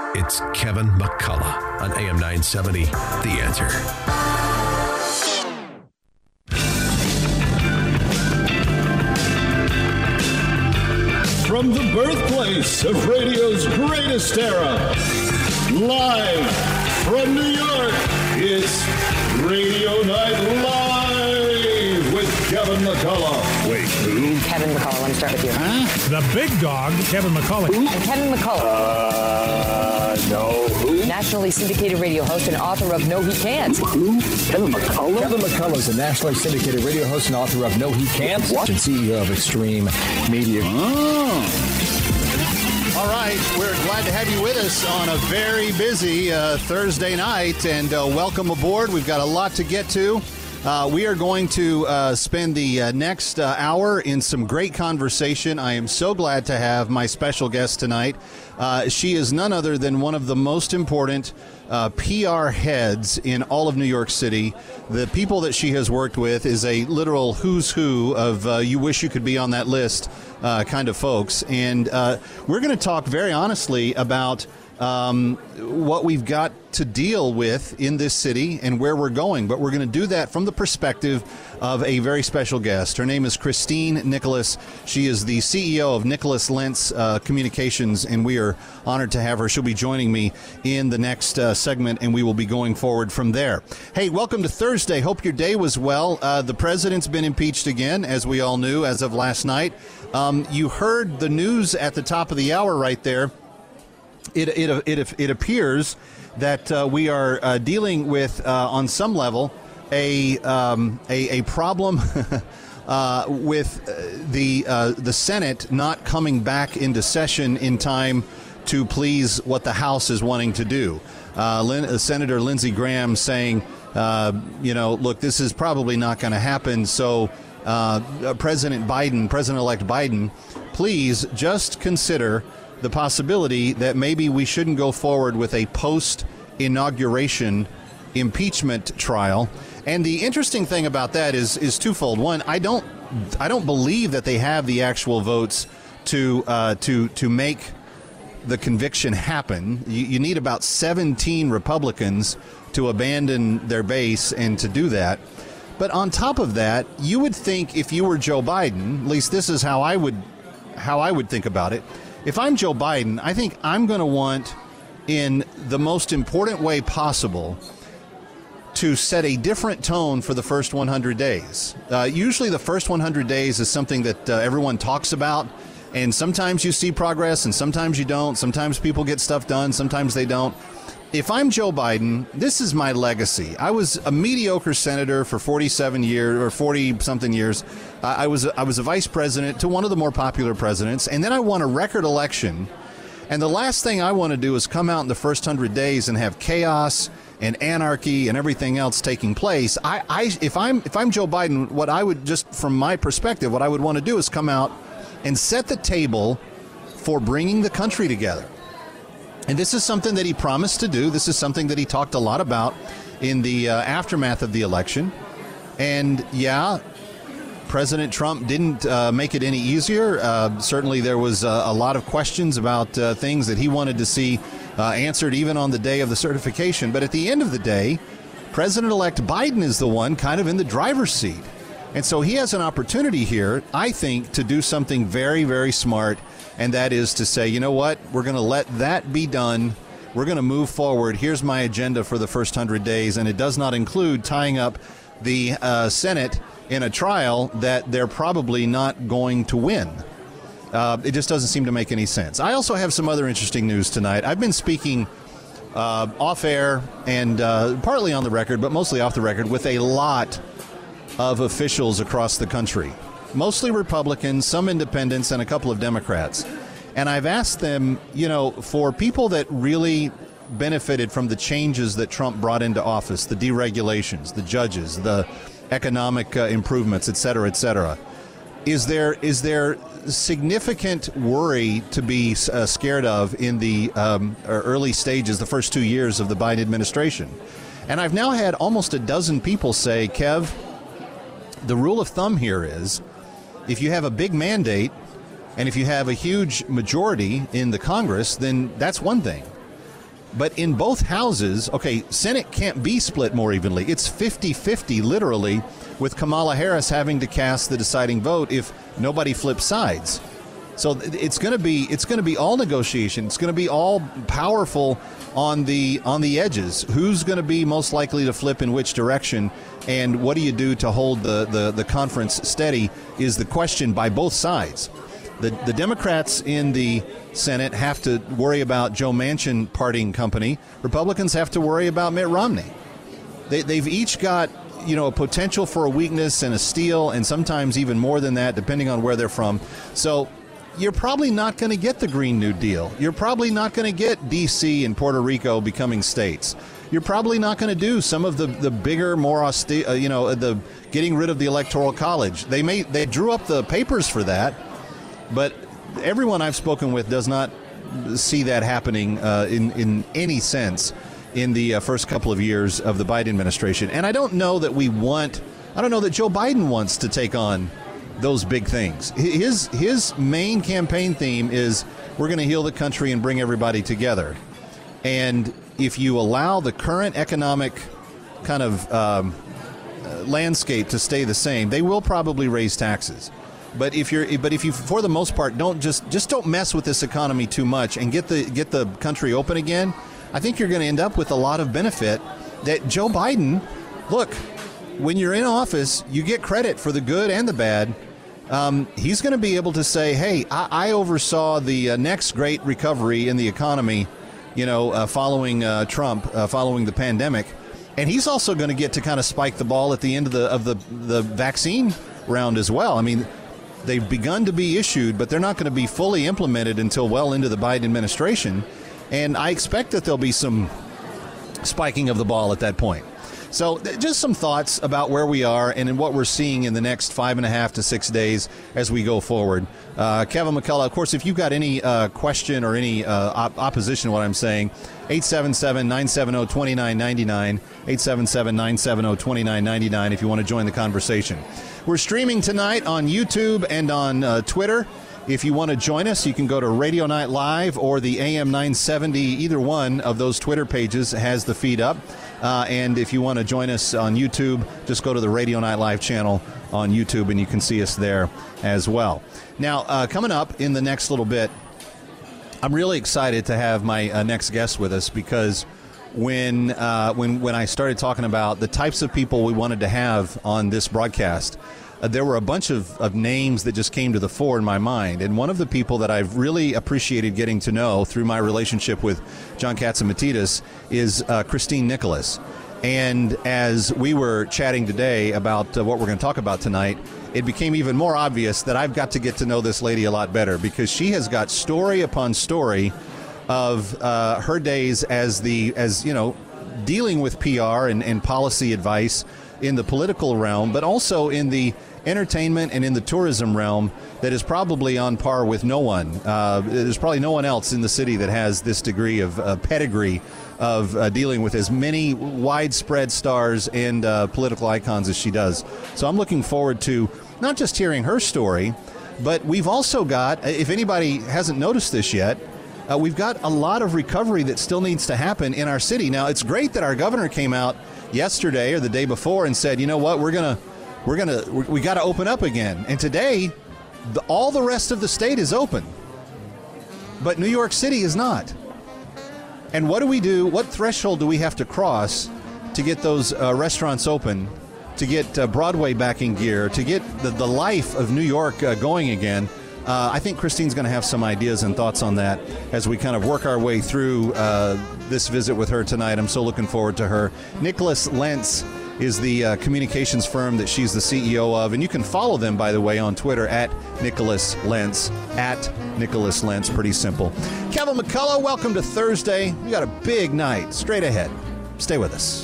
It's Kevin McCullough on AM 970, The Answer. From the birthplace of radio's greatest era, live from New York, it's Radio Night Live with Kevin McCullough. Wait, who? Kevin McCullough, let me start with you. The big dog, Kevin McCullough. I'm Kevin McCullough. No, who? Nationally syndicated radio host and author of No He Can't. Who? Kevin McCullough? Kevin McCullough is a nationally syndicated radio host and author of No He Can't. What? And CEO of Extreme Media. All right, we're glad to have you with us on a very busy Thursday night, and welcome aboard. We've got a lot to get to. We are going to spend the next hour in some great conversation. I am so glad to have my special guest tonight. She is none other than one of the most important PR heads in all of New York City. The people that she has worked with is a literal who's who of you wish you could be on that list kind of folks. And we're going to talk very honestly about what we've got to deal with in this city and where we're going. But we're going to do that from the perspective of a very special guest. Her name is Christine Nicholas. She is the CEO of Nicholas Lentz Communications, and we are honored to have her. She'll be joining me in the next segment, and we will be going forward from there. Hey, welcome to Thursday. Hope your day was well. The president's been impeached again, as we all knew, as of last night. You heard the news at the top of the hour right there. It appears that we are dealing with, on some level, a problem with the Senate not coming back into session in time to please what the House is wanting to do. Senator Lindsey Graham saying, look, this is probably not going to happen. So President-elect Biden, please just consider the possibility that maybe we shouldn't go forward with a post-inauguration impeachment trial. And the interesting thing about that is twofold. One, I don't believe that they have the actual votes to make the conviction happen. You need about 17 Republicans to abandon their base and to do that. But on top of that, you would think if you were Joe Biden, at least this is how I would think about it. If I'm Joe Biden, I think I'm going to want, in the most important way possible, to set a different tone for the first 100 days. Usually the first 100 days is something that everyone talks about, and sometimes you see progress and sometimes you don't. Sometimes people get stuff done, sometimes they don't. If I'm Joe Biden, this is my legacy. I was a mediocre senator for 47 years or 40-something years. I was a vice president to one of the more popular presidents, and then I won a record election. And the last thing I want to do is come out in the first 100 days and have chaos and anarchy and everything else taking place. If I'm Joe Biden, what I would, just from my perspective, what I would want to do is come out and set the table for bringing the country together. And this is something that he promised to do. This is something that he talked a lot about in the aftermath of the election. And yeah, President Trump didn't make it any easier. Certainly there was a lot of questions about things that he wanted to see answered even on the day of the certification. But at the end of the day, President-elect Biden is the one kind of in the driver's seat. And so he has an opportunity here, I think, to do something very, very smart. And that is to say, you know what, we're going to let that be done. We're going to move forward. Here's my agenda for the first 100 days. And it does not include tying up the Senate in a trial that they're probably not going to win. It just doesn't seem to make any sense. I also have some other interesting news tonight. I've been speaking off air and partly on the record, but mostly off the record, with a lot of officials across the country. Mostly Republicans, some independents, and a couple of Democrats. And I've asked them, for people that really benefited from the changes that Trump brought into office, the deregulations, the judges, the economic improvements, et cetera, is there significant worry to be scared of in the early stages, the first 2 years of the Biden administration? And I've now had almost a dozen people say, Kev, the rule of thumb here is, if you have a big mandate and if you have a huge majority in the Congress, then that's one thing. But in both houses, okay, Senate can't be split more evenly. It's 50-50, literally, with Kamala Harris having to cast the deciding vote if nobody flips sides. So it's going to be all negotiation. It's going to be all powerful on the edges. Who's going to be most likely to flip in which direction, and what do you do to hold the conference steady is the question by both sides. The Democrats in the Senate have to worry about Joe Manchin parting company. Republicans have to worry about Mitt Romney. They've each got a potential for a weakness and a steal, and sometimes even more than that, depending on where they're from. So you're probably not going to get the Green New Deal. You're probably not going to get D.C. and Puerto Rico becoming states. You're probably not going to do some of the bigger, more austere, the getting rid of the Electoral College. They drew up the papers for that, but everyone I've spoken with does not see that happening in any sense in the first couple of years of the Biden administration. And I don't know that Joe Biden wants to take on those big things. His main campaign theme is we're going to heal the country and bring everybody together. And if you allow the current economic kind of landscape to stay the same, they will probably raise taxes. But if you, for the most part, don't don't mess with this economy too much and get the country open again, I think you're going to end up with a lot of benefit that Joe Biden, look, when you're in office, you get credit for the good and the bad. He's going to be able to say, hey, I oversaw the next great recovery in the economy, following Trump, following the pandemic. And he's also going to get to kind of spike the ball at the end of the vaccine round as well. I mean, they've begun to be issued, but they're not going to be fully implemented until well into the Biden administration. And I expect that there'll be some spiking of the ball at that point. So just some thoughts about where we are and in what we're seeing in the next 5.5 to 6 days as we go forward. Kevin McCullough, of course, if you've got any question or any opposition to what I'm saying, 877-970-2999, 877-970-2999 if you want to join the conversation. We're streaming tonight on YouTube and on Twitter. If you want to join us, you can go to Radio Night Live or the AM 970. Either one of those Twitter pages has the feed up. And if you want to join us on YouTube, just go to the Radio Night Live channel on YouTube, and you can see us there as well. Now, coming up in the next little bit, I'm really excited to have my next guest with us because when I started talking about the types of people we wanted to have on this broadcast, there were a bunch of names that just came to the fore in my mind. And one of the people that I've really appreciated getting to know through my relationship with John Catsimatidis is Christine Nicholas. And as we were chatting today about what we're going to talk about tonight, it became even more obvious that I've got to get to know this lady a lot better because she has got story upon story of her days as dealing with PR and policy advice in the political realm, but also in the entertainment and in the tourism realm that is probably on par with no one. There's probably no one else in the city that has this degree of pedigree of dealing with as many widespread stars and political icons as she does. So I'm looking forward to not just hearing her story, but we've also got, if anybody hasn't noticed this yet, we've got a lot of recovery that still needs to happen in our city. Now, it's great that our governor came out yesterday or the day before and said, you know what, we got to open up again. And today, all the rest of the state is open, but New York City is not. And what do we do? What threshold do we have to cross to get those restaurants open, to get Broadway back in gear, to get the life of New York going again? I think Christine's going to have some ideas and thoughts on that as we kind of work our way through this visit with her tonight. I'm so looking forward to her. Nicholas Lentz is the communications firm that she's the CEO of. And you can follow them, by the way, on Twitter at Nicholas Lentz, pretty simple. Kevin McCullough, welcome to Thursday. We got a big night straight ahead. Stay with us.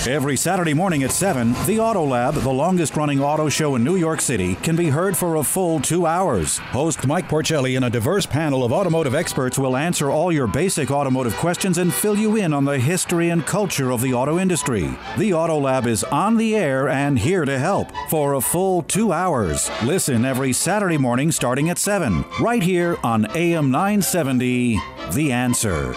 Every Saturday morning at 7, the Auto Lab, the longest-running auto show in New York City, can be heard for a full 2 hours. Host Mike Porcelli and a diverse panel of automotive experts will answer all your basic automotive questions and fill you in on the history and culture of the auto industry. The Auto Lab is on the air and here to help for a full 2 hours. Listen every Saturday morning starting at 7, right here on AM 970, The Answer.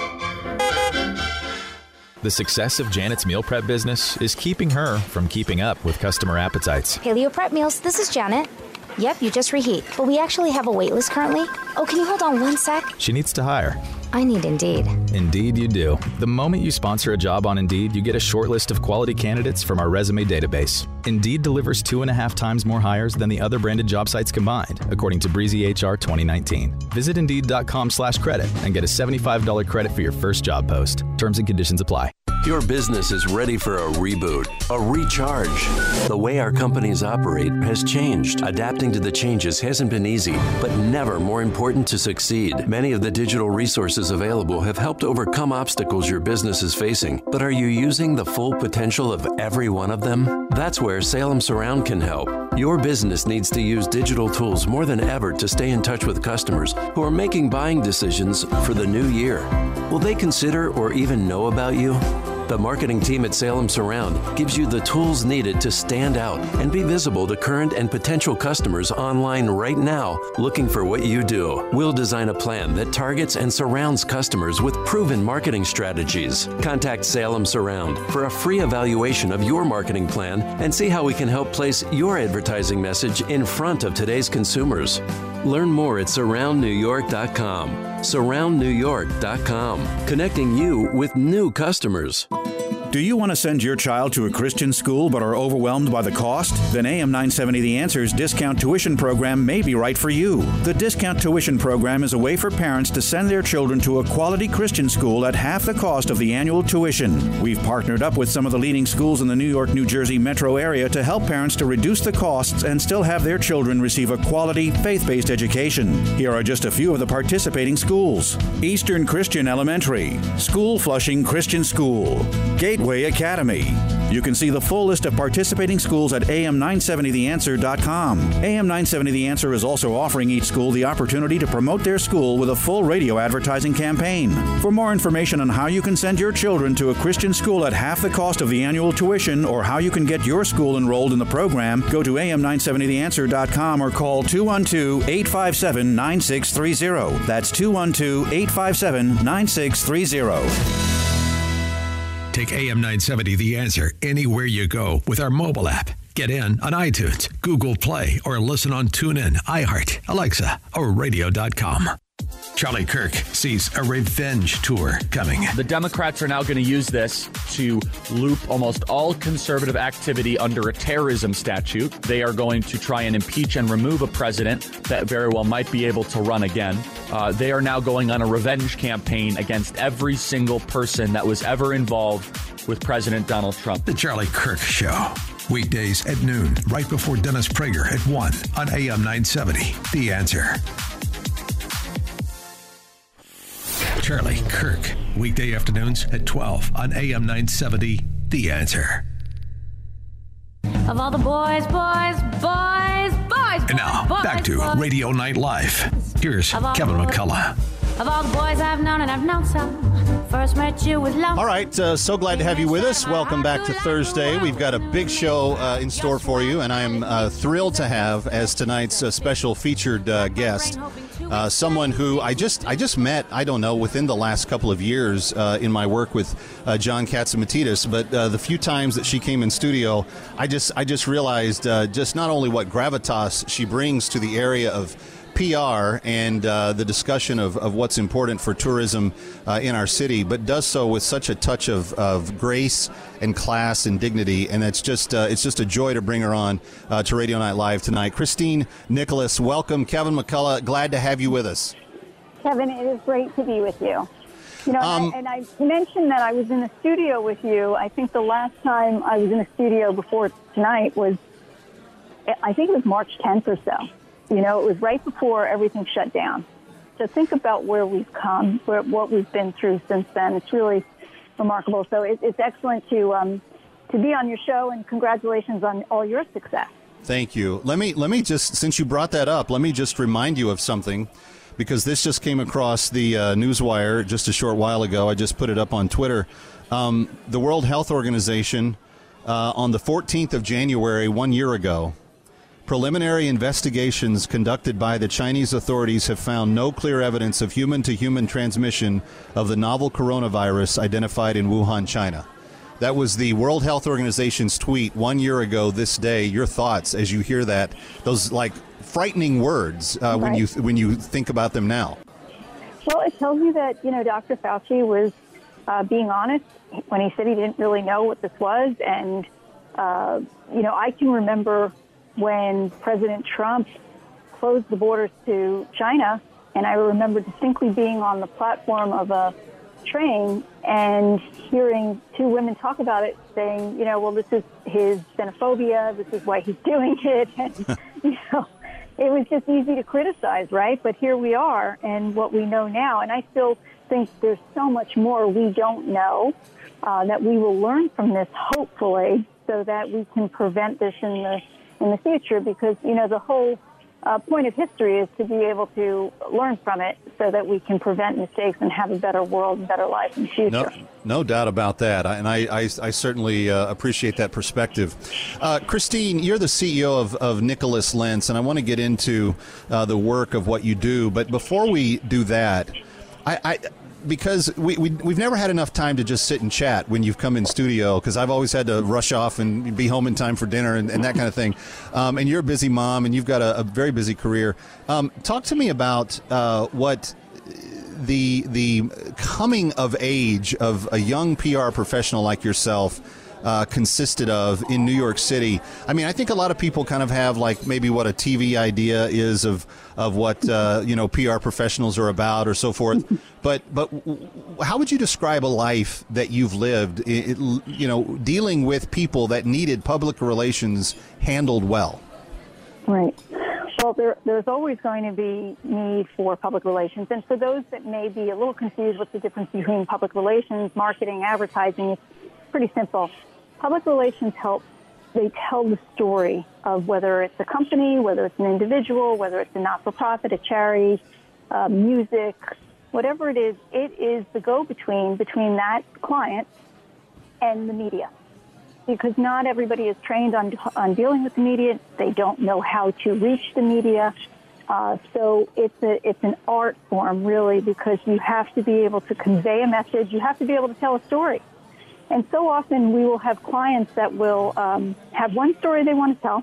The success of Janet's meal prep business is keeping her from keeping up with customer appetites. Paleo Prep Meals, this is Janet. Yep, you just reheat. But we actually have a wait list currently. Oh, can you hold on one sec? She needs to hire. I need Indeed. Indeed you do. The moment you sponsor a job on Indeed, you get a short list of quality candidates from our resume database. Indeed delivers 2.5 times more hires than the other branded job sites combined, according to Breezy HR 2019. Visit Indeed.com/credit and get a $75 credit for your first job post. Terms and conditions apply. Your business is ready for a reboot, a recharge. The way our companies operate has changed. Adapting to the changes hasn't been easy, but never more important to succeed. Many of the digital resources available have helped overcome obstacles your business is facing, but are you using the full potential of every one of them? That's where Salem Surround can help. Your business needs to use digital tools more than ever to stay in touch with customers who are making buying decisions for the new year. Will they consider or even know about you? The marketing team at Salem Surround gives you the tools needed to stand out and be visible to current and potential customers online right now looking for what you do. We'll design a plan that targets and surrounds customers with proven marketing strategies. Contact Salem Surround for a free evaluation of your marketing plan and see how we can help place your advertising message in front of today's consumers. Learn more at surroundnewyork.com. surroundnewyork.com, connecting you with new customers. Do you want to send your child to a Christian school but are overwhelmed by the cost? Then AM 970 The Answer's discount tuition program may be right for you. The discount tuition program is a way for parents to send their children to a quality Christian school at half the cost of the annual tuition. We've partnered up with some of the leading schools in the New York, New Jersey metro area to help parents to reduce the costs and still have their children receive a quality, faith-based education. Here are just a few of the participating schools: Eastern Christian Elementary, School Flushing Christian School, Gateway Academy. You can see the full list of participating schools at am970theanswer.com. AM 970 The Answer is also offering each school the opportunity to promote their school with a full radio advertising campaign. For more information on how you can send your children to a Christian school at half the cost of the annual tuition or how you can get your school enrolled in the program, go to am970theanswer.com or call 212-857-9630. That's 212-857-9630. Take AM 970 The Answer anywhere you go with our mobile app. Get in on iTunes, Google Play, or listen on TuneIn, iHeart, Alexa, or radio.com. Charlie Kirk sees a revenge tour coming. The Democrats are now going to use this to loop almost all conservative activity under a terrorism statute. They are going to try and impeach and remove a president that very well might be able to run again. They are now going on a revenge campaign against every single person that was ever involved with President Donald Trump. The Charlie Kirk Show. Weekdays at noon, right before Dennis Prager at 1 on AM 970. The Answer. Charlie Kirk, weekday afternoons at 12 on AM 970, The Answer. Of all the boys. And now, back to Radio Night Live. Here's Kevin McCullough. Of all the boys I've known, and I've known some, first met you with love. All right, so glad to have you with us. Welcome back to Thursday. We've got a big show in store for you, and I am thrilled to have as tonight's special featured guest someone who I just met, I don't know, within the last couple of years in my work with John Catsimatidis, but the few times that she came in studio, I just realized just not only what gravitas she brings to the area of PR and the discussion of what's important for tourism in our city, but does so with such a touch of grace and class and dignity, and it's just a joy to bring her on to Radio Night Live tonight. Christine Nicholas, welcome. Kevin McCullough, glad to have you with us. Kevin, it is great to be with you. You know, and I mentioned that I was in the studio with you. I think the last time I was in a studio before tonight was, I think it was March 10th or so. You know, it was right before everything shut down. So think about where we've come, what we've been through since then. It's really remarkable. So it's excellent to to be on your show, and congratulations on all your success. Thank you. Let me just, since you brought that up, let me just remind you of something, because this just came across the Newswire just a short while ago. I just put it up on Twitter. The World Health Organization, on the 14th of January, 1 year ago, preliminary investigations conducted by the Chinese authorities have found no clear evidence of human-to-human transmission of the novel coronavirus identified in Wuhan, China. That was the World Health Organization's tweet 1 year ago this day. Your thoughts as you hear that, those like frightening words when you think about them now. Well, it tells you that, Dr. Fauci was being honest when he said he didn't really know what this was. And, I can remember when President Trump closed the borders to China, and I remember distinctly being on the platform of a train and hearing two women talk about it, saying, well, this is his xenophobia, this is why he's doing it. And, it was just easy to criticize, right? But here we are and what we know now. And I still think there's so much more we don't know that we will learn from this, hopefully, so that we can prevent this in the future. Because, the whole point of history is to be able to learn from it so that we can prevent mistakes and have a better world and better life in the future. No doubt about that. And I certainly appreciate that perspective. Christine, you're the CEO of Nicholas Lentz, and I want to get into the work of what you do. But before we do that, because we've never had enough time to just sit and chat when you've come in studio, because I've always had to rush off and be home in time for dinner and that kind of thing. And you're a busy mom, and you've got a very busy career. Talk to me about what the coming of age of a young PR professional like yourself consisted of in New York City. I mean, I think a lot of people kind of have like maybe what a TV idea is of what PR professionals are about or so forth. But how would you describe a life that you've lived, dealing with people that needed public relations handled well? Right. Well, there's always going to be need for public relations. And for those that may be a little confused what's the difference between public relations, marketing, advertising, it's pretty simple. Public relations they tell the story of whether it's a company, whether it's an individual, whether it's a not-for-profit, a charity, music, whatever it is the go-between between that client and the media. Because not everybody is trained on dealing with the media. They don't know how to reach the media. So it's an art form, really, because you have to be able to convey a message. You have to be able to tell a story. And so often we will have clients that will have one story they want to tell,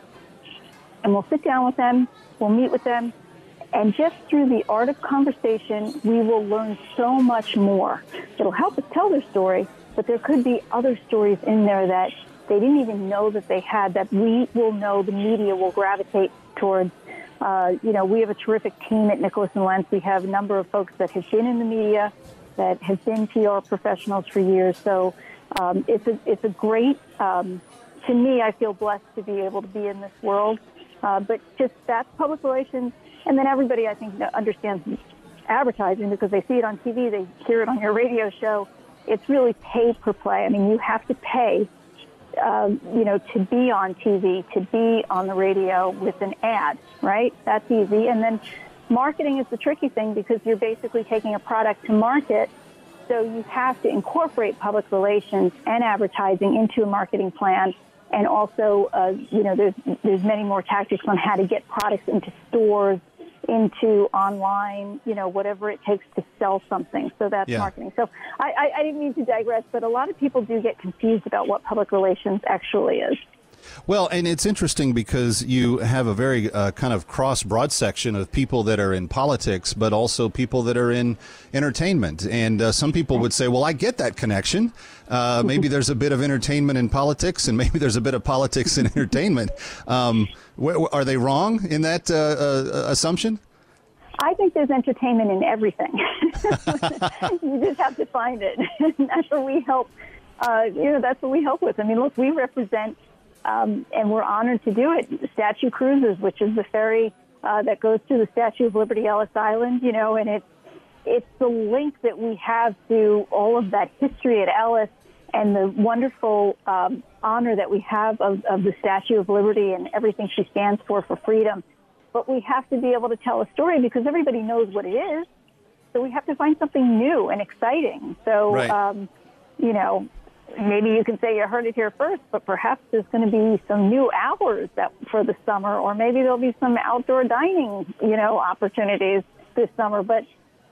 and we'll sit down with them, we'll meet with them, and just through the art of conversation, we will learn so much more. It'll help us tell their story, but there could be other stories in there that they didn't even know that they had, that we will know the media will gravitate towards. We have a terrific team at Nicholas & Lentz. We have a number of folks that have been in the media, that have been PR professionals for years. So it's a great, to me, I feel blessed to be able to be in this world. But just that's public relations. And then everybody, I think, understands advertising because they see it on TV, they hear it on your radio show. It's really pay per play. I mean, you have to pay, to be on TV, to be on the radio with an ad, right? That's easy. And then marketing is the tricky thing because you're basically taking a product to market. So you have to incorporate public relations and advertising into a marketing plan. And also, there's many more tactics on how to get products into stores, into online, whatever it takes to sell something. So that's marketing. So I didn't mean to digress, but a lot of people do get confused about what public relations actually is. Well, and it's interesting because you have a very kind of broad section of people that are in politics, but also people that are in entertainment. And some people would say, well, I get that connection. Maybe there's a bit of entertainment in politics, and maybe there's a bit of politics in entertainment. Are they wrong in that assumption? I think there's entertainment in everything. You just have to find it. That's what we help. That's what we help with. I mean, look, we represent. And we're honored to do it. Statue Cruises, which is the ferry that goes to the Statue of Liberty, Ellis Island, and it's the link that we have to all of that history at Ellis the wonderful honor that we have of the Statue of Liberty and everything she stands for freedom. But we have to be able to tell a story because everybody knows what it is. So we have to find something new and exciting. So, you know, maybe you can say you heard it here first, but perhaps there's going to be some new hours for the summer, or maybe there'll be some outdoor dining, you know, opportunities this summer. But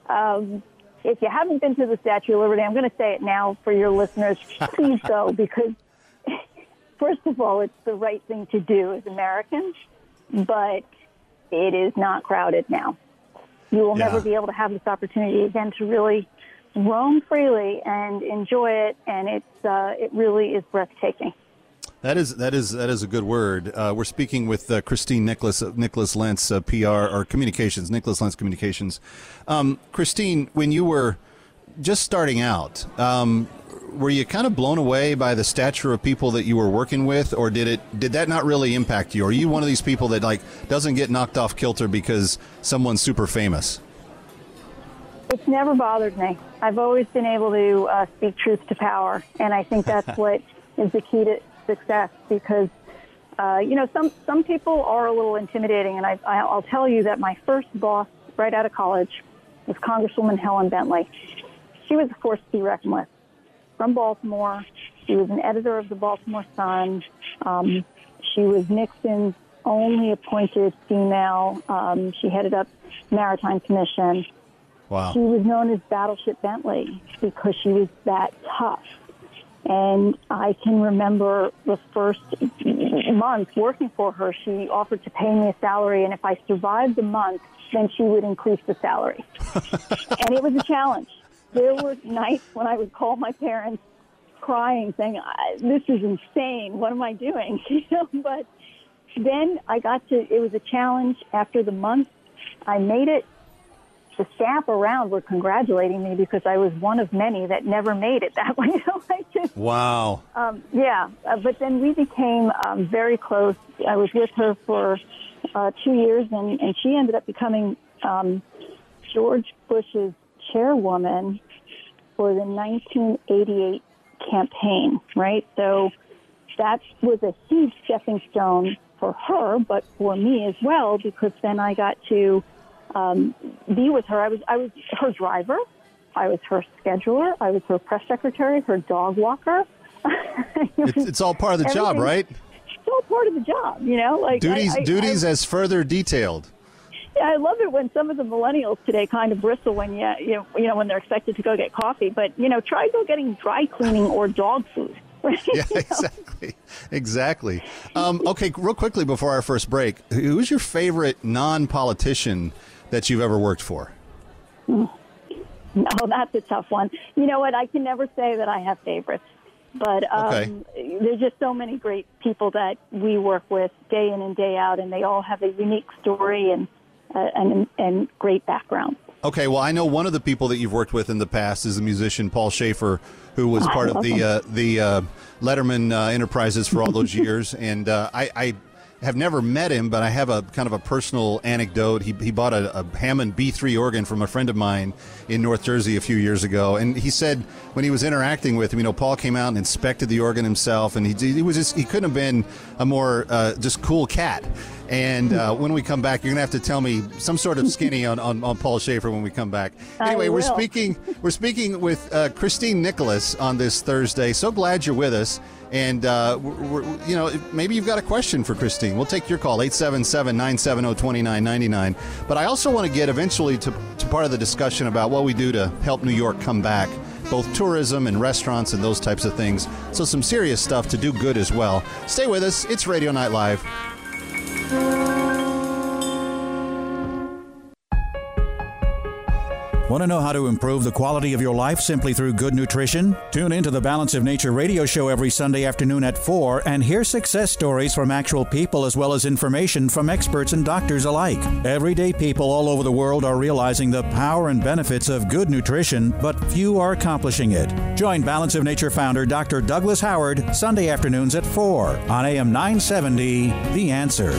if you haven't been to the Statue of Liberty, I'm going to say it now for your listeners, please go, because first of all, it's the right thing to do as Americans, but it is not crowded now. You will never be able to have this opportunity again to really roam freely and enjoy it, and it really is breathtaking. That is a good word. We're speaking with Christine Nicholas of Nicholas Lentz PR or Communications, Nicholas Lentz Communications. Christine, when you were just starting out, were you kind of blown away by the stature of people that you were working with, or did that not really impact you? Or are you one of these people that doesn't get knocked off kilter because someone's super famous? It's never bothered me. I've always been able to speak truth to power, and I think that's what is the key to success, because you know, some people are a little intimidating, and I'll tell you that my first boss right out of college was Congresswoman Helen Bentley. She was a force to be reckoned with. From Baltimore, she was an editor of the Baltimore Sun. She was Nixon's only appointed female. She headed up Maritime Commission. Wow. She was known as Battleship Bentley because she was that tough. And I can remember the first month working for her, she offered to pay me a salary, and if I survived the month, then she would increase the salary. And it was a challenge. There were nights when I would call my parents crying, saying, this is insane. What am I doing? You know, but then it was a challenge. After the month, I made it. The staff around were congratulating me because I was one of many that never made it that way. Wow. But then we became very close. I was with her for 2 years, and she ended up becoming George Bush's chairwoman for the 1988 campaign, right? So that was a huge stepping stone for her, but for me as well, because then I got to be with her. I was her driver. I was her scheduler. I was her press secretary, her dog walker. It's all part of the job, right? It's all part of the job, you know. Like duties as further detailed. Yeah, I love it when some of the millennials today kind of bristle when you know when they're expected to go get coffee. But you know, try go getting dry cleaning or dog food. Right? Yeah, exactly. Okay, real quickly before our first break, who's your favorite non-politician that you've ever worked for? No, that's a tough one. You know what? I can never say that I have favorites. But there's just so many great people that we work with day in and day out, and they all have a unique story and great background. Okay, well, I know one of the people that you've worked with in the past is the musician Paul Schaefer, who was part of the Letterman Enterprises for all those years, and I have never met him, but I have a kind of a personal anecdote. He bought a Hammond B3 organ from a friend of mine in North Jersey a few years ago, and he said when he was interacting with him, you know, Paul came out and inspected the organ himself, and he couldn't have been a more just cool cat. And when we come back, you're gonna have to tell me some sort of skinny on Paul Schaefer when we come back. Anyway, we're speaking with Christine Nicholas on this Thursday. So glad you're with us. And, you know, maybe you've got a question for Christine. We'll take your call, 877-970-2999. But I also want to get eventually to part of the discussion about what we do to help New York come back, both tourism and restaurants and those types of things. So some serious stuff to do good as well. Stay with us. It's Radio Night Live. Want to know how to improve the quality of your life simply through good nutrition? Tune into the Balance of Nature radio show every Sunday afternoon at 4 and hear success stories from actual people as well as information from experts and doctors alike. Everyday people all over the world are realizing the power and benefits of good nutrition, but few are accomplishing it. Join Balance of Nature founder Dr. Douglas Howard Sunday afternoons at 4 on AM 970, The Answer.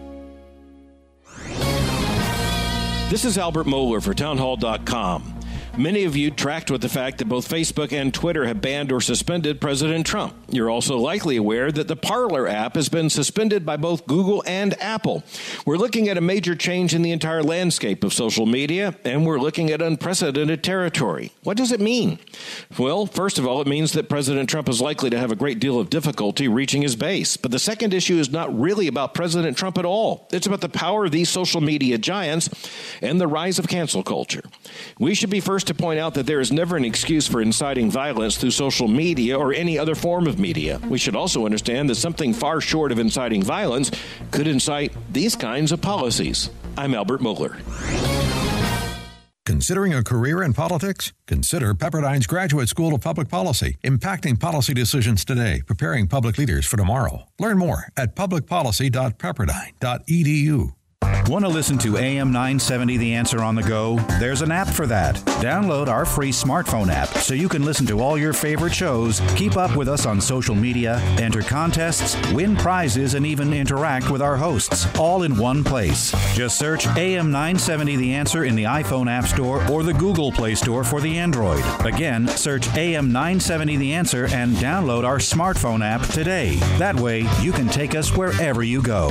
This is Albert Mohler for Townhall.com. Many of you tracked with the fact that both Facebook and Twitter have banned or suspended President Trump. You're also likely aware that the Parler app has been suspended by both Google and Apple. We're looking at a major change in the entire landscape of social media, and we're looking at unprecedented territory. What does it mean? Well, first of all, it means that President Trump is likely to have a great deal of difficulty reaching his base. But the second issue is not really about President Trump at all. It's about the power of these social media giants and the rise of cancel culture. We should be first to point out that there is never an excuse for inciting violence through social media or any other form of media. We should also understand that something far short of inciting violence could incite these kinds of policies. I'm Albert Mohler. Considering a career in politics? Consider Pepperdine's Graduate School of Public Policy, impacting policy decisions today, preparing public leaders for tomorrow. Learn more at publicpolicy.pepperdine.edu. Want to listen to AM 970 The Answer on the go? There's an app for that. Download our free smartphone app so you can listen to all your favorite shows, keep up with us on social media, enter contests, win prizes, and even interact with our hosts, all in one place. Just search AM 970 The Answer in the iPhone App Store or the Google Play Store for the Android. Again, search AM 970 The Answer and download our smartphone app today. That way, you can take us wherever you go.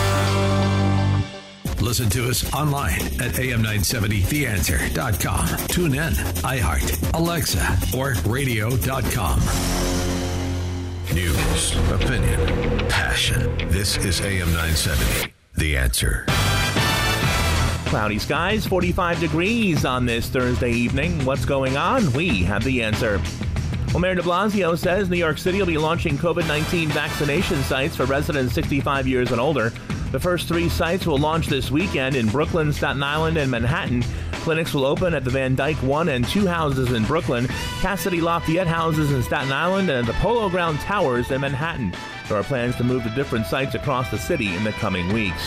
Listen to us online at am970theanswer.com. Tune in, iHeart, Alexa, or radio.com. News, opinion, passion. This is AM 970, The Answer. Cloudy skies, 45 degrees on this Thursday evening. What's going on? We have the answer. Well, Mayor de Blasio says New York City will be launching COVID-19 vaccination sites for residents 65 years and older. The first 3 sites will launch this weekend in Brooklyn, Staten Island, and Manhattan. Clinics will open at the Van Dyke 1 and 2 houses in Brooklyn, Cassidy Lafayette houses in Staten Island, and the Polo Ground Towers in Manhattan. There are plans to move to different sites across the city in the coming weeks.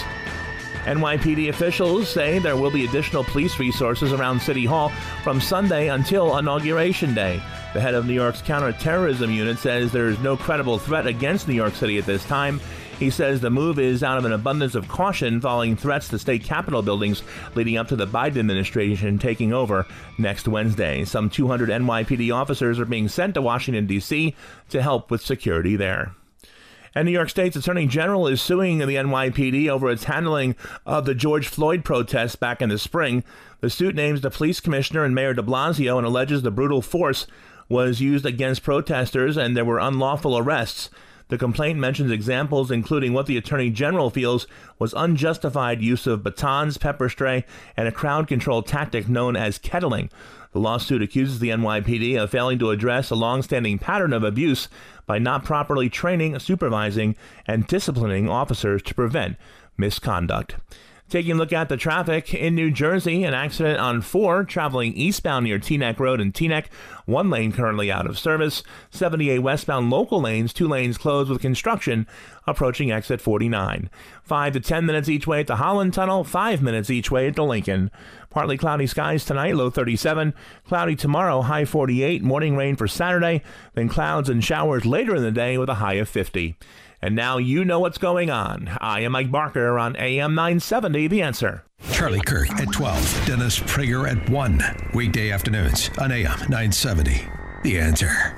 NYPD officials say there will be additional police resources around City Hall from Sunday until Inauguration Day. The head of New York's counterterrorism unit says there is no credible threat against New York City at this time. He says the move is out of an abundance of caution following threats to state capitol buildings leading up to the Biden administration taking over next Wednesday. Some 200 NYPD officers are being sent to Washington, D.C. to help with security there. And New York State's Attorney General is suing the NYPD over its handling of the George Floyd protests back in the spring. The suit names the police commissioner and Mayor de Blasio and alleges the brutal force was used against protesters and there were unlawful arrests. The complaint mentions examples including what the Attorney General feels was unjustified use of batons, pepper spray, and a crowd control tactic known as kettling. The lawsuit accuses the NYPD of failing to address a long-standing pattern of abuse by not properly training, supervising, and disciplining officers to prevent misconduct. Taking a look at the traffic in New Jersey, an accident on 4 traveling eastbound near Teaneck Road in Teaneck. 1 lane currently out of service. 78 westbound local lanes, 2 lanes closed with construction approaching exit 49. 5 to 10 minutes each way at the Holland Tunnel, 5 minutes each way at the Lincoln. Partly cloudy skies tonight, low 37. Cloudy tomorrow, high 48. Morning rain for Saturday. Then clouds and showers later in the day with a high of 50. And now you know what's going on. I am Mike Barker on AM 970, The Answer. Charlie Kirk at 12, Dennis Prager at 1. Weekday afternoons on AM 970, The Answer.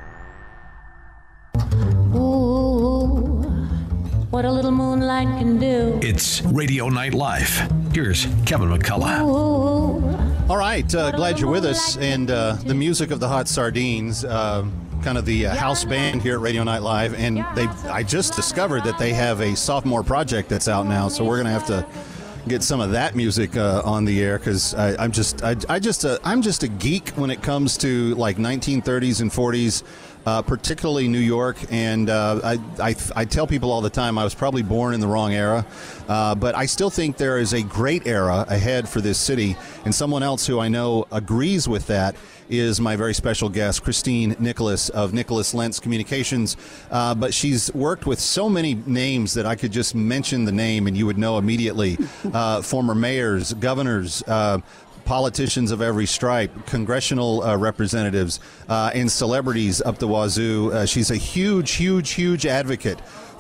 Ooh, what a little moonlight can do. It's Radio Night Live. Here's Kevin McCullough. Ooh, all right, glad you're with us. And the music of the Hot Sardines, kind of the house band here at Radio Night Live, and I just discovered that they have a sophomore project that's out now, so we're gonna have to get some of that music on the air because I'm just a geek when it comes to like 1930s and 40s. Particularly New York, and I tell people all the time I was probably born in the wrong era, but I still think there is a great era ahead for this city, and someone else who I know agrees with that is my very special guest, Christine Nicholas of Nicholas Lentz Communications, but she's worked with so many names that I could just mention the name and you would know immediately. Former mayors, governors, politicians of every stripe, congressional representatives, and celebrities up the wazoo. She's a huge advocate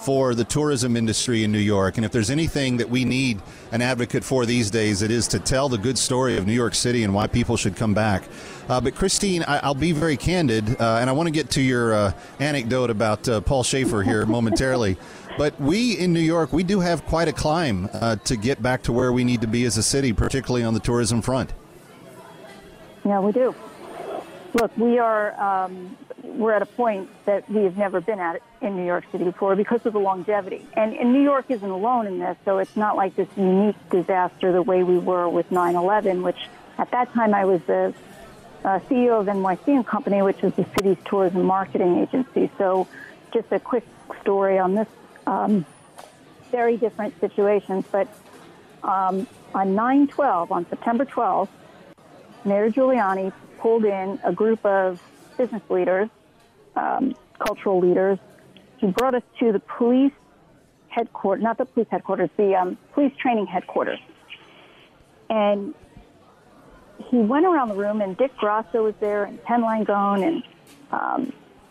for the tourism industry in New York. And if there's anything that we need an advocate for these days, it is to tell the good story of New York City and why people should come back. But Christine, I'll be very candid, and I want to get to your anecdote about Paul Schaefer here momentarily. But we in New York, we do have quite a climb to get back to where we need to be as a city, particularly on the tourism front. Yeah, we do. Look, we're at a point that we have never been at in New York City before because of the longevity. And New York isn't alone in this, so it's not like this unique disaster the way we were with 9/11, which at that time I was the CEO of NYC & Company, which is the city's tourism marketing agency. So just a quick story on this, very different situations. But on 9/12, on September 12th, Mayor Giuliani pulled in a group of business leaders, cultural leaders. He brought us to the police headquarters, not the police headquarters, the police training headquarters. And he went around the room, and Dick Grasso was there, and Ken Langone, and,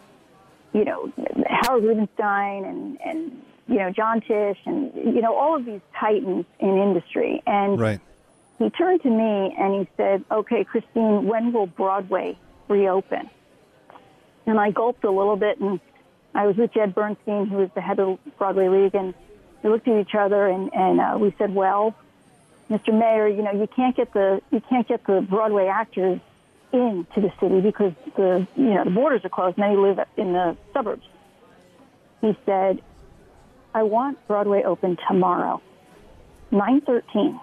Howard Rubenstein, and John Tisch, and, all of these titans in industry. And right. He turned to me and he said, "Okay, Christine, when will Broadway reopen?" And I gulped a little bit, and I was with Jed Bernstein, who was the head of Broadway League, and we looked at each other and we said, "Well, Mr. Mayor, you can't get the Broadway actors into the city because the borders are closed. Many live in the suburbs." He said, "I want Broadway open tomorrow, 9/13.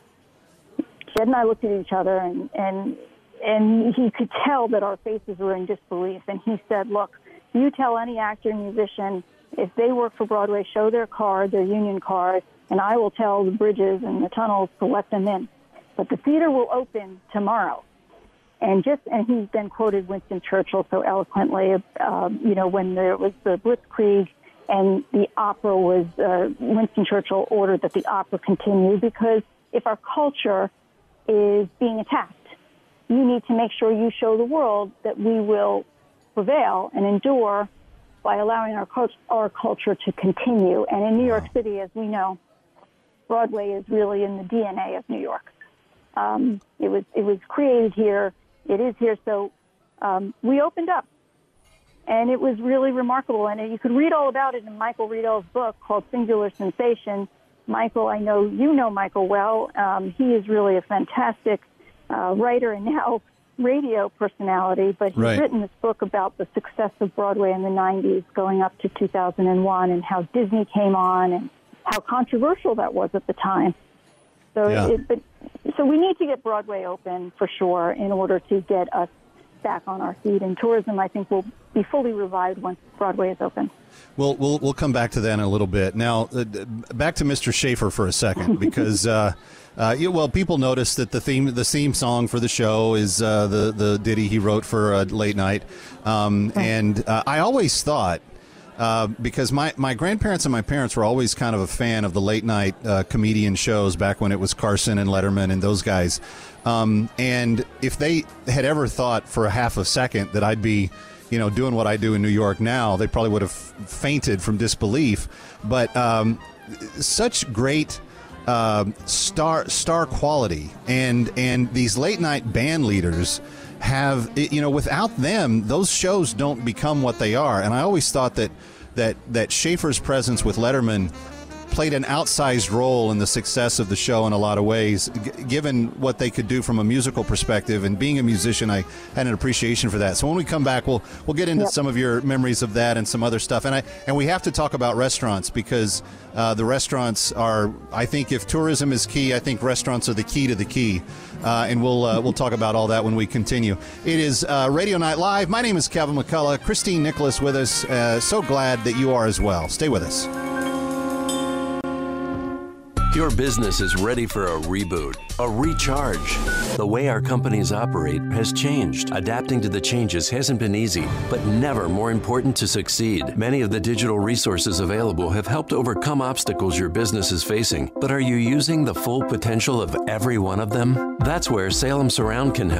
Jed and I looked at each other, and he could tell that our faces were in disbelief. And he said, "Look, you tell any actor and musician, if they work for Broadway, show their card, their union card, and I will tell the bridges and the tunnels to let them in. But the theater will open tomorrow." And he then quoted Winston Churchill so eloquently, when there was the Blitzkrieg and the opera was, Winston Churchill ordered that the opera continue, because if our culture is being attacked, you need to make sure you show the world that we will prevail and endure by allowing our culture to continue. And in New York City, as we know, Broadway is really in the DNA of New York. It was created here. It is here. So we opened up, and it was really remarkable. And you could read all about it in Michael Riedel's book called Singular Sensation. Michael, I know you know Michael well. He is really a fantastic writer and now radio personality, but he's written this book about the success of Broadway in the 90s going up to 2001 and how Disney came on and how controversial that was at the time. So, so we need to get Broadway open for sure in order to get us back on our feet. And tourism, I think, will be fully revived once Broadway is open. Well, we'll come back to that in a little bit. Now, back to Mr. Schaefer for a second, because people notice that the theme song for the show is the ditty he wrote for Late Night, and I always thought, because my grandparents and my parents were always kind of a fan of the late night comedian shows back when it was Carson and Letterman and those guys, and if they had ever thought for a half a second that I'd be doing what I do in New York now, they probably would have fainted from disbelief. But such great star quality, and these late night band leaders have, without them, those shows don't become what they are. And I always thought that Schaefer's presence with Letterman played an outsized role in the success of the show in a lot of ways, given what they could do from a musical perspective. And being a musician, I had an appreciation for that. So when we come back, we'll get into some of your memories of that and some other stuff. And we have to talk about restaurants, because the restaurants are, I think, if tourism is key, I think restaurants are the key to the key. And we'll talk about all that when we continue. It is Radio Night Live. My name is Kevin McCullough. Christine Nicholas with us. So glad that you are as well. Stay with us. Your business is ready for a reboot, a recharge. The way our companies operate has changed. Adapting to the changes hasn't been easy, but never more important to succeed. Many of the digital resources available have helped overcome obstacles your business is facing. But are you using the full potential of every one of them? That's where Salem Surround can help.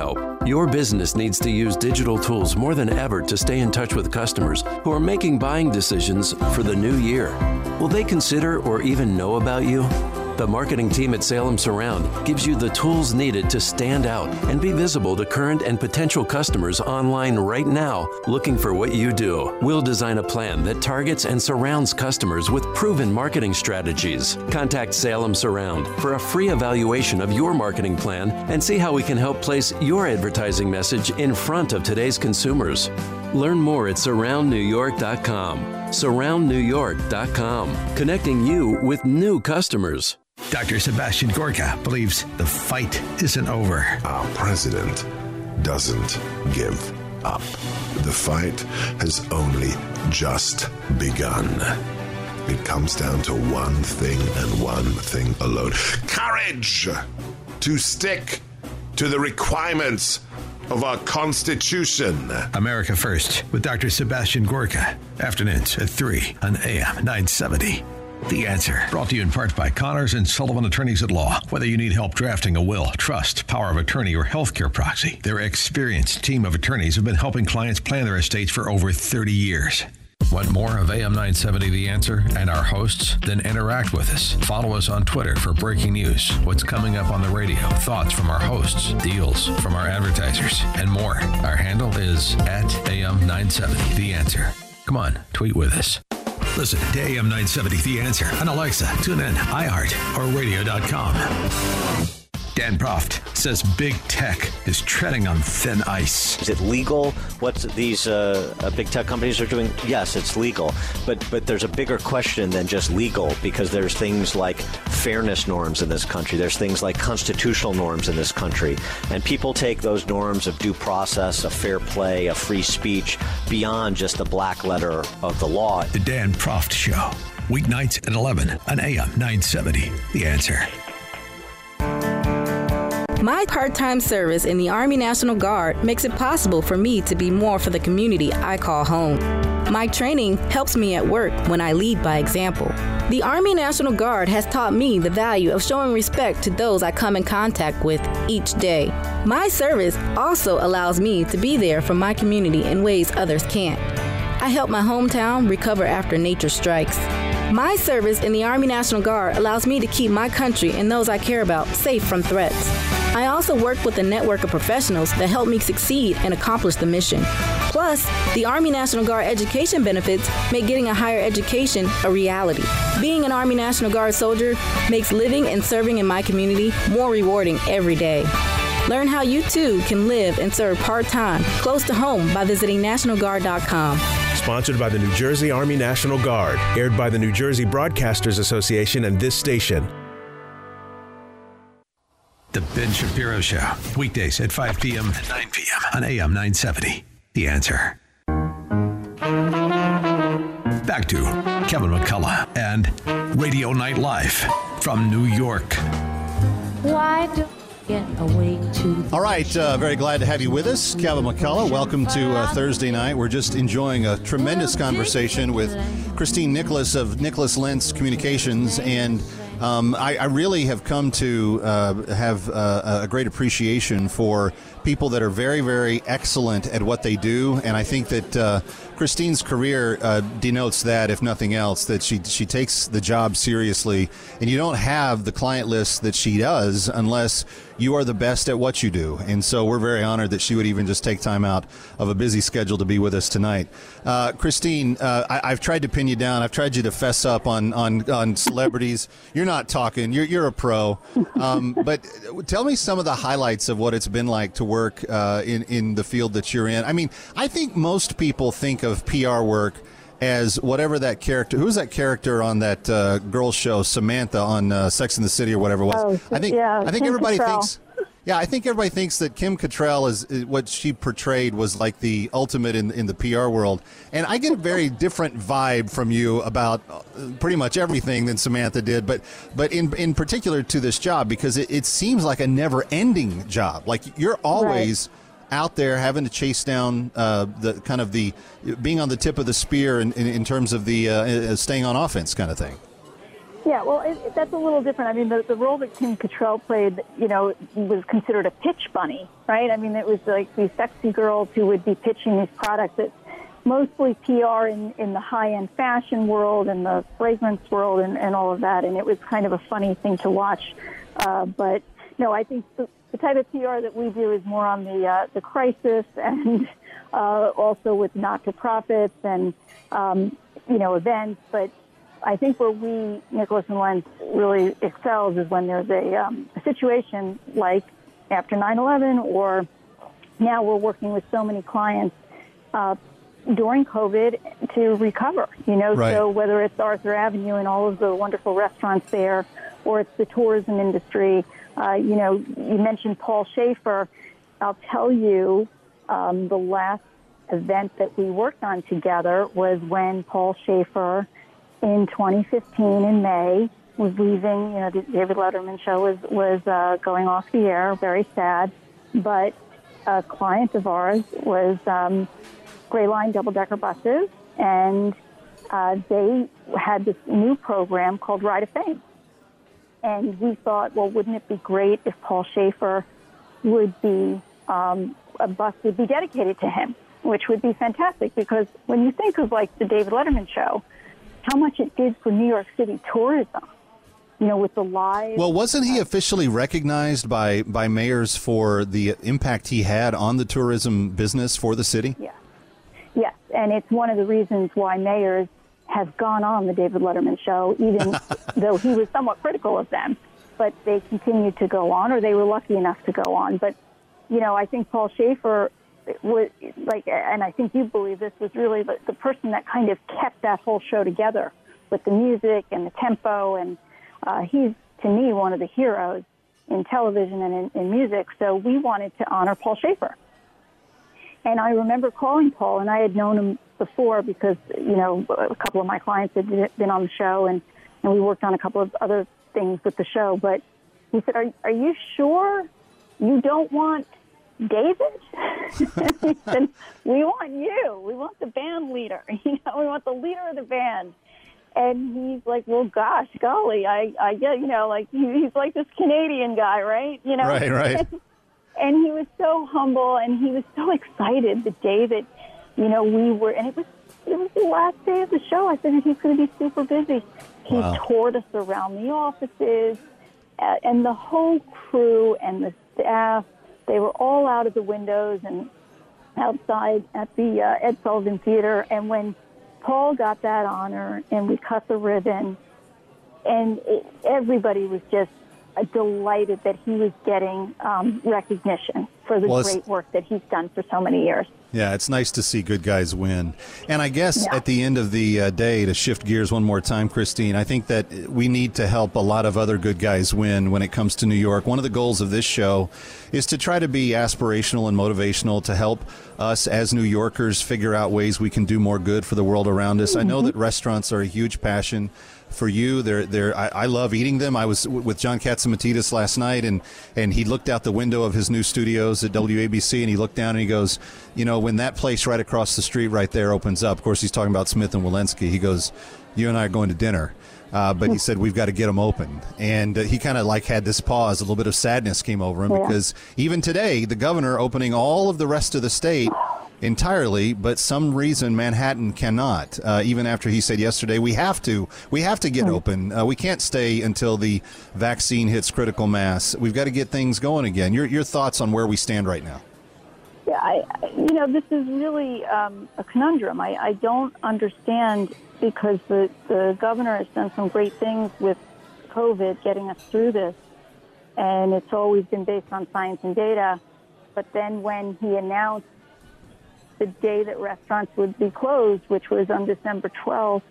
Your business needs to use digital tools more than ever to stay in touch with customers who are making buying decisions for the new year. Will they consider or even know about you? The marketing team at Salem Surround gives you the tools needed to stand out and be visible to current and potential customers online right now looking for what you do. We'll design a plan that targets and surrounds customers with proven marketing strategies. Contact Salem Surround for a free evaluation of your marketing plan and see how we can help place your advertising message in front of today's consumers. Learn more at surroundnewyork.com. surroundnewyork.com, connecting you with new customers. Dr. Sebastian Gorka believes the fight isn't over. Our president doesn't give up. The fight has only just begun. It comes down to one thing and one thing alone. Courage to stick to the requirements of our Constitution. America First with Dr. Sebastian Gorka. Afternoons at 3 on AM 970. The Answer. Brought to you in part by Connors and Sullivan Attorneys at Law. Whether you need help drafting a will, trust, power of attorney, or healthcare proxy, their experienced team of attorneys have been helping clients plan their estates for over 30 years. Want more of AM 970 The Answer and our hosts? Then interact with us. Follow us on Twitter for breaking news, what's coming up on the radio, thoughts from our hosts, deals from our advertisers, and more. Our handle is at AM 970 The Answer. Come on, tweet with us. Listen to AM 970 The Answer on Alexa, TuneIn, iHeart, or radio.com. Dan Proft says big tech is treading on thin ice. Is it legal what these big tech companies are doing? Yes, it's legal. But there's a bigger question than just legal, because there's things like fairness norms in this country. There's things like constitutional norms in this country. And people take those norms of due process, of fair play, of free speech beyond just the black letter of the law. The Dan Proft Show. Weeknights at 11 on AM 970. The Answer. My part-time service in the Army National Guard makes it possible for me to be more for the community I call home. My training helps me at work when I lead by example. The Army National Guard has taught me the value of showing respect to those I come in contact with each day. My service also allows me to be there for my community in ways others can't. I help my hometown recover after nature strikes. My service in the Army National Guard allows me to keep my country and those I care about safe from threats. I also work with a network of professionals that help me succeed and accomplish the mission. Plus, the Army National Guard education benefits make getting a higher education a reality. Being an Army National Guard soldier makes living and serving in my community more rewarding every day. Learn how you too can live and serve part-time, close to home, by visiting NationalGuard.com. Sponsored by the New Jersey Army National Guard. Aired by the New Jersey Broadcasters Association and this station. The Ben Shapiro Show. Weekdays at 5 p.m. and 9 p.m. on AM 970. The Answer. Back to Kevin McCullough and Radio Night Live from New York. Why do get away to? All right, very glad to have you with us, Kevin McCullough. Welcome to Thursday night. We're just enjoying a tremendous conversation with Christine Nicholas of Nicholas Lentz Communications, and I really have come to have a great appreciation for people that are very, very excellent at what they do, and I think that Christine's career denotes that, if nothing else, that she takes the job seriously, and you don't have the client list that she does unless you are the best at what you do. And so we're very honored that she would even just take time out of a busy schedule to be with us tonight. Christine, I've tried to pin you down. I've tried you to fess up on celebrities. You're not talking. You're a pro. But tell me some of the highlights of what it's been like to work in the field that you're in. I mean, I think most people think of PR work as whatever that character, who's that character on that girls show, Samantha on Sex and the City or whatever it was. Oh, I think Kim everybody Cattrall. thinks. Yeah, I think everybody thinks that Kim Cattrall is what she portrayed was like the ultimate in the PR world. And I get a very different vibe from you about pretty much everything than Samantha did, but in particular to this job, because it seems like a never-ending job. Like you're always out there having to chase down the kind of the being on the tip of the spear in terms of the staying on offense kind of thing. Yeah, well, that's a little different. I mean, the role that Kim Cattrall played, was considered a pitch bunny, right? I mean, it was like these sexy girls who would be pitching these products. It's mostly PR in the high-end fashion world and the fragrance world and all of that, and it was kind of a funny thing to watch. But, no, I think the type of PR that we do is more on the crisis and also with not-for-profits and, events, but I think where Nicholas and Lentz, really excels is when there's a situation like after 9/11, or now we're working with so many clients during COVID to recover, Right. So whether it's Arthur Avenue and all of the wonderful restaurants there, or it's the tourism industry, you mentioned Paul Schaefer. I'll tell you, the last event that we worked on together was when Paul Schaefer in 2015 in May was leaving. The David Letterman show was going off the air, very sad. But a client of ours was Gray Line double-decker buses, and they had this new program called Ride of Fame. And we thought, well, wouldn't it be great if Paul Schaefer would be, a bus would be dedicated to him, which would be fantastic, because when you think of like the David Letterman show, how much it did for New York City tourism, with the live. Well, wasn't he officially recognized by mayors for the impact he had on the tourism business for the city? Yes, and it's one of the reasons why mayors have gone on the David Letterman show, even though he was somewhat critical of them. But they continued to go on, or they were lucky enough to go on. But, I think Paul Schaefer was and I think you believe this, was really the person that kind of kept that whole show together with the music and the tempo. And he's, to me, one of the heroes in television and in music. So we wanted to honor Paul Schaefer. And I remember calling Paul, and I had known him before because, a couple of my clients had been on the show, and we worked on a couple of other things with the show. But he said, are you sure you don't want David? He said, we want you. We want the band leader. We want the leader of the band. And he's like, well, gosh, golly, I get, he's like this Canadian guy, right? Right. And he was so humble, and he was so excited the day that, we were, and it was the last day of the show. I said he's going to be super busy. He toured us around the offices, and the whole crew and the staff, they were all out of the windows and outside at the Ed Sullivan Theater. And when Paul got that honor and we cut the ribbon, and everybody was just delighted that he was getting recognition for the great work that he's done for so many years. Yeah, it's nice to see good guys win. And I guess at the end of the day, to shift gears one more time, Christine, I think that we need to help a lot of other good guys win when it comes to New York. One of the goals of this show is to try to be aspirational and motivational to help us as New Yorkers figure out ways we can do more good for the world around us. I know that restaurants are a huge passion for you. I love eating them. I was with John Catsimatidis last night, and he looked out the window of his new studios at WABC, and he looked down and he goes, when that place right across the street right there opens up, of course he's talking about Smith and Wollensky, he goes, you and I are going to dinner. But he said, we've got to get them open. And he kind of had this pause, a little bit of sadness came over him because even today, the governor opening all of the rest of the state entirely, but some reason Manhattan cannot. Even after he said yesterday, we have to get open. We can't stay until the vaccine hits critical mass. We've got to get things going again. Your thoughts on where we stand right now? Yeah, this is really a conundrum. I don't understand, because the governor has done some great things with COVID, getting us through this, and it's always been based on science and data. But then when he announced the day that restaurants would be closed, which was on December 12th,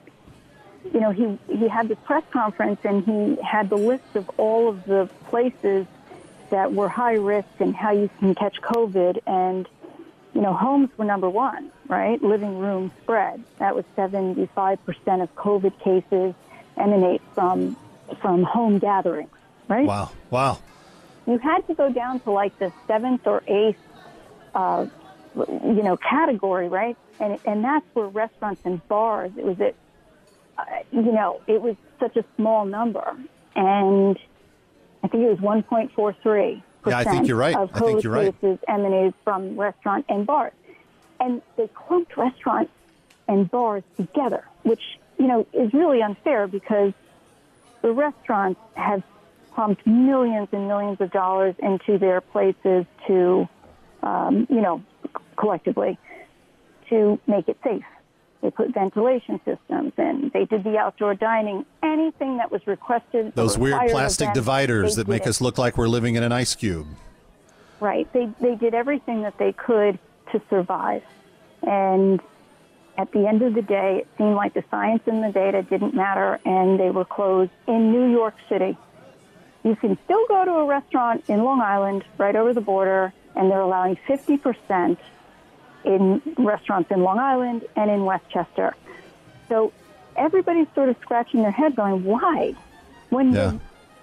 he had this press conference, and he had the list of all of the places that were high risk and how you can catch COVID. And, homes were number one, right? Living room spread. That was 75% of COVID cases emanate from home gatherings, right? Wow. You had to go down to the 7th or 8th, category, right? And that's where restaurants and bars, it was such a small number, and I think it was 1.43%. Yeah, I think you're right. Of COVID cases emanated from restaurants and bars. And they clumped restaurants and bars together, which, is really unfair because the restaurants have pumped millions and millions of dollars into their places to, collectively, to make it safe. They put ventilation systems in. They did the outdoor dining. Anything that was requested. Those weird plastic dividers that make us look like we're living in an ice cube. Right. They did everything that they could to survive. And at the end of the day, it seemed like the science and the data didn't matter, and they were closed in New York City. You can still go to a restaurant in Long Island, right over the border, and they're allowing 50% in restaurants in Long Island and in Westchester. So everybody's sort of scratching their head going, why? When the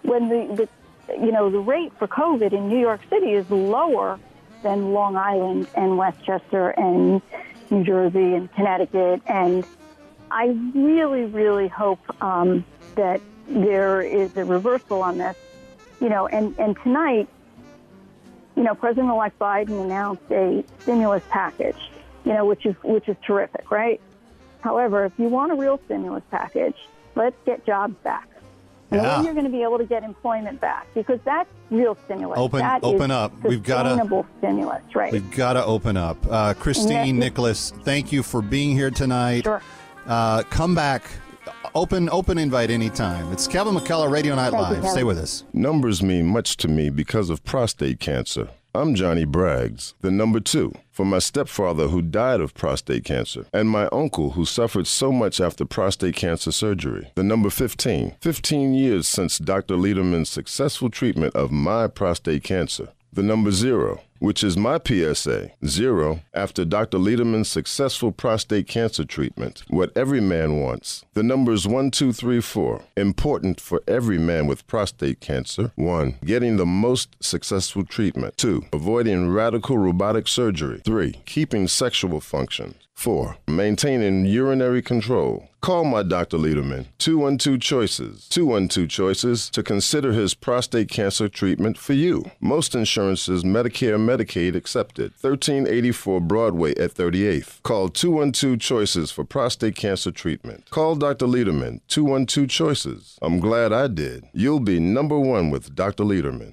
rate for COVID in New York City is lower than Long Island and Westchester and New Jersey and Connecticut. And I really, really hope that there is a reversal on this. And tonight, President-elect Biden announced a stimulus package, which is terrific, right? However, if you want a real stimulus package, let's get jobs back. And then you're going to be able to get employment back, because that's real stimulus. Open up. We've got sustainable stimulus, right? We've got to open up. Christine Nicholas, thank you for being here tonight. Sure. Come back. Open invite anytime. It's Kevin McCullough, Radio Night Live. Stay with us. Numbers mean much to me because of prostate cancer. I'm Johnny Braggs, the number 2, for my stepfather who died of prostate cancer, and my uncle who suffered so much after prostate cancer surgery. The number 15, 15 years since Dr. Lederman's successful treatment of my prostate cancer. The number 0, which is my PSA, 0, after Dr. Lederman's successful prostate cancer treatment. What every man wants. The numbers 1, 2, 3, 4, important for every man with prostate cancer. 1, getting the most successful treatment. 2, avoiding radical robotic surgery. 3, keeping sexual function. 4, maintaining urinary control. Call my Dr. Lederman, 212-CHOICES, 212-CHOICES, to consider his prostate cancer treatment for you. Most insurances, Medicare, Medicaid accepted. 1384 Broadway at 38th. Call 212-CHOICES for prostate cancer treatment. Call Dr. Lederman, 212-CHOICES. I'm glad I did. You'll be number 1 with Dr. Lederman.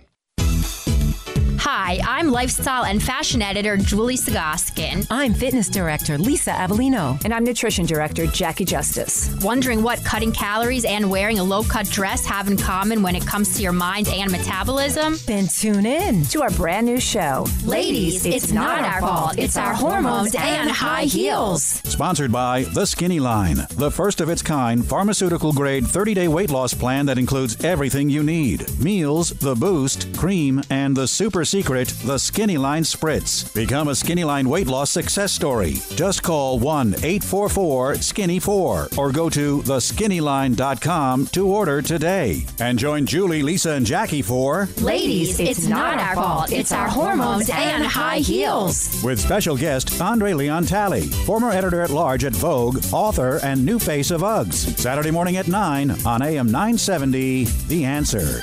Hi, I'm lifestyle and fashion editor Julie Sagoskin. I'm fitness director Lisa Avellino. And I'm nutrition director Jackie Justice. Wondering what cutting calories and wearing a low-cut dress have in common when it comes to your mind and metabolism? Then tune in to our brand new show. Ladies, it's not our fault. It's our hormones and high heels. Sponsored by The Skinny Line, the first of its kind pharmaceutical-grade 30-day weight loss plan that includes everything you need. Meals, the Boost, cream, and the super secret, the Skinny Line Spritz. Become a Skinny Line weight loss success story. Just call 1-844-SKINNY4 or go to theskinnyline.com to order today. And join Julie, Lisa, and Jackie for Ladies, it's not our fault. It's our hormones and high heels. With special guest Andre Leon Talley, former editor-at-large at Vogue, author, and new face of Uggs. Saturday morning at 9 on AM 970, The Answer.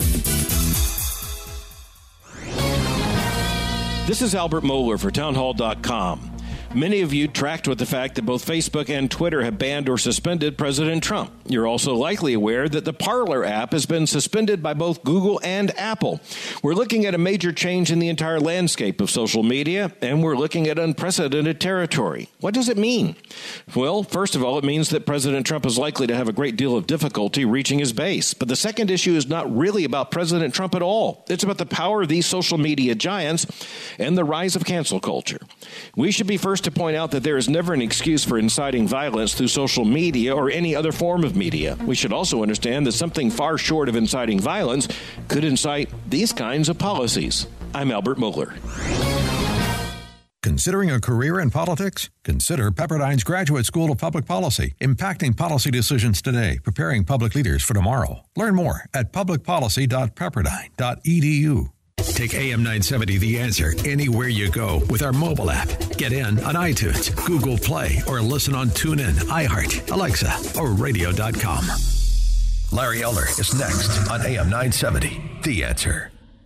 This is Albert Mohler for townhall.com. Many of you tracked with the fact that both Facebook and Twitter have banned or suspended President Trump. You're also likely aware that the Parler app has been suspended by both Google and Apple. We're looking at a major change in the entire landscape of social media, and we're looking at unprecedented territory. What does it mean? Well, first of all, it means that President Trump is likely to have a great deal of difficulty reaching his base. But the second issue is not really about President Trump at all. It's about the power of these social media giants and the rise of cancel culture. We should be first to point out that there is never an excuse for inciting violence through social media or any other form of media. We should also understand that something far short of inciting violence could incite these kinds of policies. I'm Albert Mohler. Considering a career in politics? Consider Pepperdine's Graduate School of Public Policy, impacting policy decisions today, preparing public leaders for tomorrow. Learn more at publicpolicy.pepperdine.edu. Take AM 970 The Answer anywhere you go with our mobile app. Get in on iTunes, Google Play, or listen on TuneIn, iHeart, Alexa, or radio.com. Larry Elder is next on AM 970, The Answer.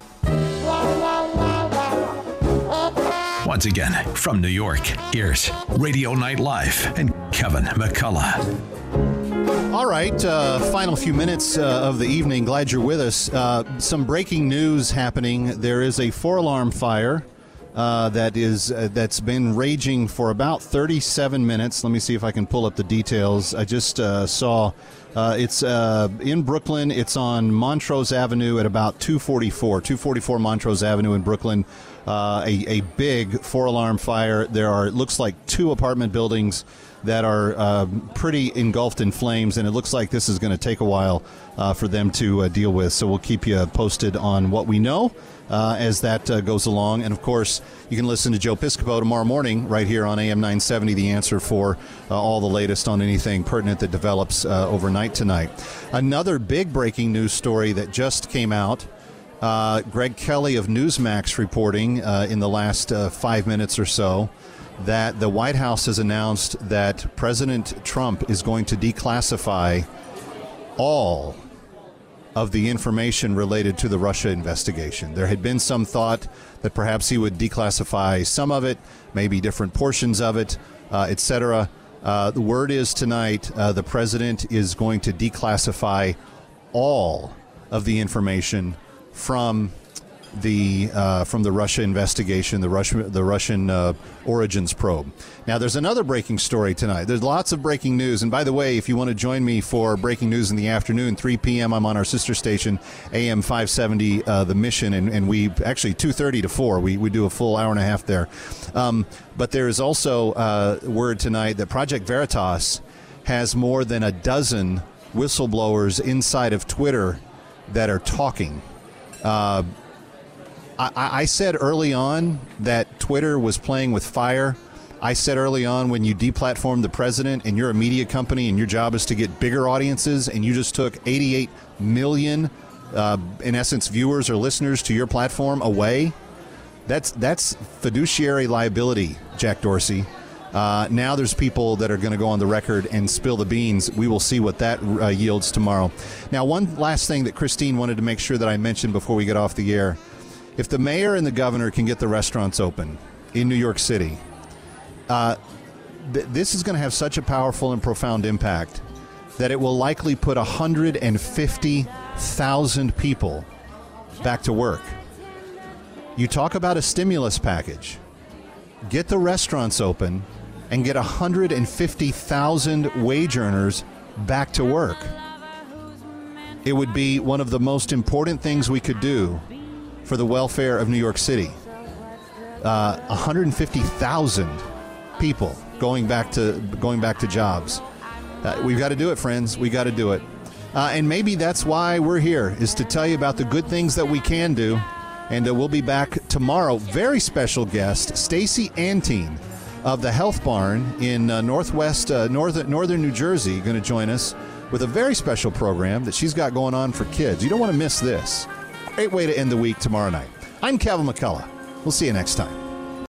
Once again, from New York, here's Radio Night Live and Kevin McCullough. All right, final few minutes of the evening. Glad you're with us. Some breaking news happening. There is a 4-alarm fire that's been raging for about 37 minutes. Let me see if I can pull up the details. I just saw it's in Brooklyn. It's on Montrose Avenue at about 244 Montrose Avenue in Brooklyn. A big 4-alarm fire. There are, it looks like, 2 apartment buildings that are pretty engulfed in flames, and it looks like this is going to take a while for them to deal with. So we'll keep you posted on what we know as that goes along. And, of course, you can listen to Joe Piscopo tomorrow morning right here on AM 970, The Answer, for all the latest on anything pertinent that develops overnight tonight. Another big breaking news story that just came out. Greg Kelly of Newsmax reporting in the last 5 minutes or so that the White House has announced that President Trump is going to declassify all of the information related to the Russia investigation. There had been some thought that perhaps he would declassify some of it, maybe different portions of it, etc. The word is tonight the president is going to declassify all of the information from the Russia investigation, the Russian origins probe. Now, there's another breaking story tonight. There's lots of breaking news. And by the way, if you want to join me for breaking news in the afternoon, 3 p.m., I'm on our sister station, AM 570, The Mission, and we actually 2:30 to 4. We do a full hour and a half there. But there is also word tonight that Project Veritas has more than a dozen whistleblowers inside of Twitter that are talking. I said early on that Twitter was playing with fire. I said early on, when you deplatform the president and you're a media company and your job is to get bigger audiences, and you just took 88 million, in essence, viewers or listeners to your platform away, that's fiduciary liability, Jack Dorsey. Now there's people that are going to go on the record and spill the beans. We will see what that yields tomorrow. Now, one last thing that Christine wanted to make sure that I mentioned before we get off the air. If the mayor and the governor can get the restaurants open in New York City, this is going to have such a powerful and profound impact that it will likely put 150,000 people back to work. You talk about a stimulus package. Get the restaurants open and get 150,000 wage earners back to work. It would be one of the most important things we could do for the welfare of New York City. 150,000 people going back to jobs. We've got to do it, friends. We got to do it. And maybe that's why we're here, is to tell you about the good things that we can do. And we'll be back tomorrow. Very special guest, Stacy Antine of the Health Barn in northern New Jersey, going to join us with a very special program that she's got going on for kids. You don't want to miss this. Great way to end the week tomorrow night. I'm Kevin McCullough. We'll see you next time.